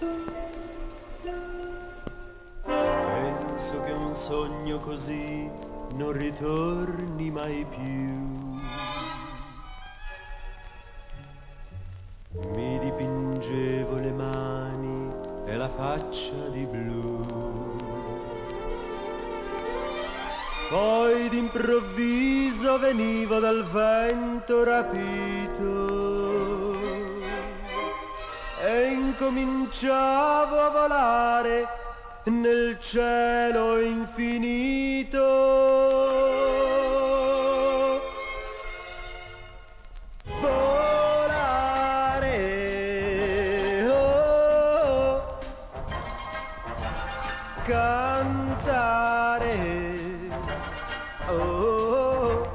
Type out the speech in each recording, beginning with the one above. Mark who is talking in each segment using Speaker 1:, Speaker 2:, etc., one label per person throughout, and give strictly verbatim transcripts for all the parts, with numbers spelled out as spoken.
Speaker 1: Penso che un sogno così non ritorni mai più. Mi dipingevo le mani e la faccia di blu. Poi d'improvviso venivo dal vento rapito e incominciavo a volare nel cielo infinito. Volare, oh, cantare, oh.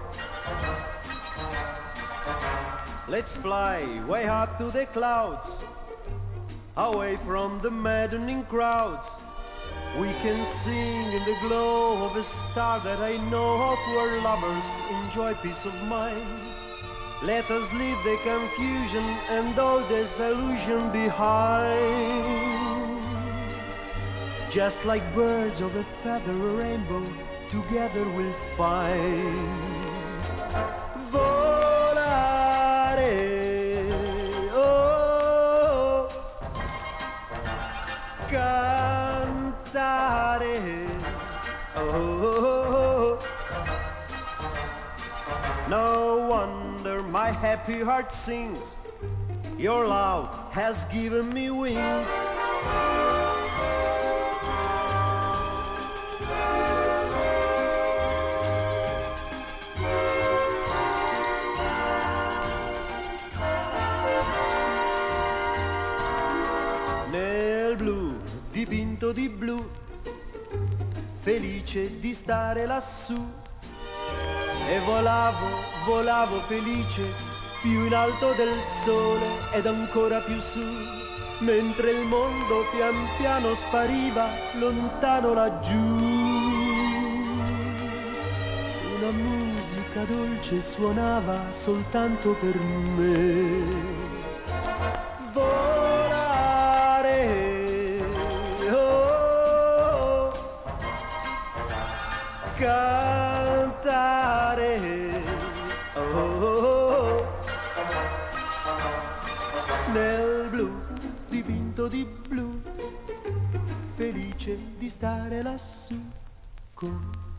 Speaker 1: Let's fly way up to the clouds, away from the maddening crowds. We can sing in the glow of a star that I know of, where lovers enjoy peace of mind. Let us leave the confusion and all disillusion behind. Just like birds of a feather, a rainbow, together we'll find. Volare, oh, cantare, oh. No wonder my happy heart sings. Your love has given me wings. Nel blu, dipinto di blu, felice di stare lassù. E volavo, volavo felice, più in alto del sole ed ancora più su, mentre il mondo pian piano spariva lontano laggiù. Una musica dolce suonava soltanto per me. Volare, oh, cantare, oh, nel blu, dipinto di blu, felice di stare lassù con